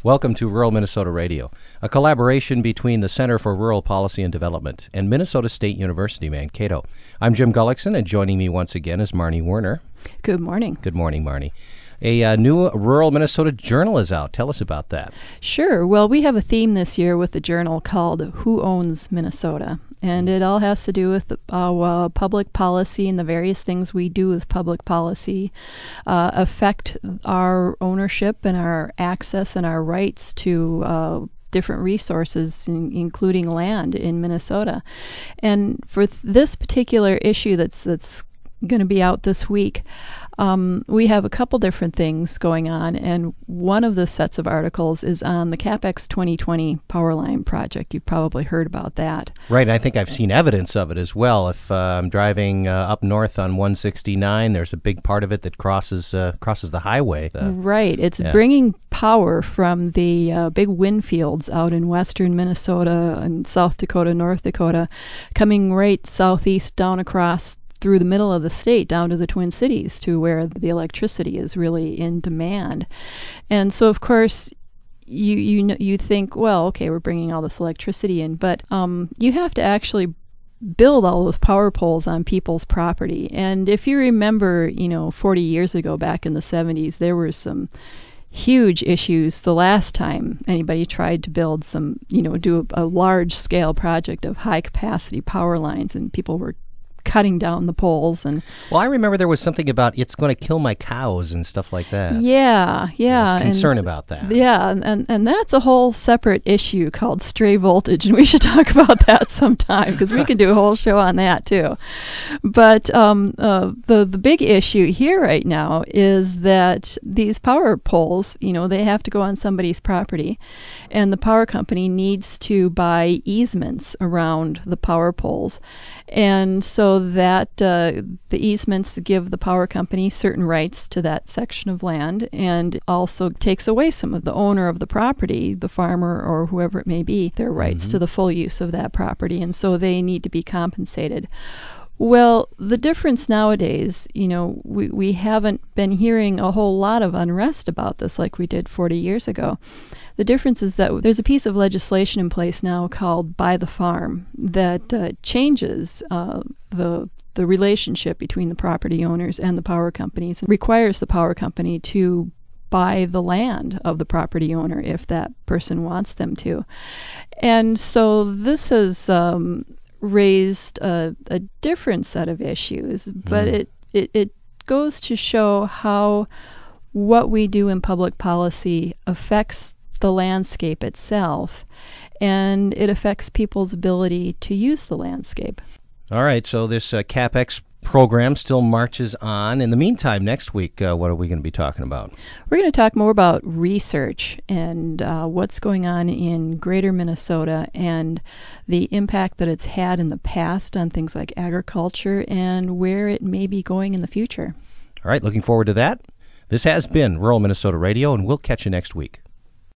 Welcome to Rural Minnesota Radio, a collaboration between the Center for Rural Policy and Development and Minnesota State University, Mankato. I'm Jim Gullickson, and joining me once again is Marnie Werner. Good morning. Good morning, Marnie. A new Rural Minnesota Journal is out. Tell us about that. Sure. Well, we have a theme this year with the journal called Who Owns Minnesota? And it all has to do with public policy, and the various things we do with public policy affect our ownership and our access and our rights to different resources, including land in Minnesota. And for this particular issue that's going to be out this week, we have a couple different things going on, and one of the sets of articles is on the CapEx 2020 Powerline project. You've probably heard about that. Right, and I think I've seen evidence of it as well. If I'm driving up north on 169, there's a big part of it that crosses the highway. Right, it's bringing power from the big wind fields out in western Minnesota and South Dakota, North Dakota, coming right southeast down across through the middle of the state down to the Twin Cities, to where the electricity is really in demand. And so, of course, you think, well, okay, we're bringing all this electricity in, but you have to actually build all those power poles on people's property. And if you remember, 40 years ago, back in the 70s, there were some huge issues the last time anybody tried to build do a large-scale project of high-capacity power lines, and people were cutting down the poles. And well, I remember there was something about it's going to kill my cows and stuff like that. Yeah. There was concern about that. Yeah, and that's a whole separate issue called stray voltage, and we should talk about that sometime, because we could do a whole show on that too. But the big issue here right now is that these power poles, they have to go on somebody's property, and the power company needs to buy easements around the power poles. And so that the easements give the power company certain rights to that section of land, and also takes away some of the owner of the property, the farmer or whoever it may be, their rights to the full use of that property. And so they need to be compensated. Well, the difference nowadays, we haven't been hearing a whole lot of unrest about this like we did 40 years ago. The difference is that there's a piece of legislation in place now called Buy the Farm that changes the relationship between the property owners and the power companies, and requires the power company to buy the land of the property owner if that person wants them to. And so this has raised a different set of issues, but it goes to show how what we do in public policy affects the landscape itself, and it affects people's ability to use the landscape. All right, so this CapEx program still marches on. In the meantime, next week, what are we going to be talking about? We're going to talk more about research and what's going on in greater Minnesota and the impact that it's had in the past on things like agriculture and where it may be going in the future. All right, looking forward to that. This has been Rural Minnesota Radio, and we'll catch you next week.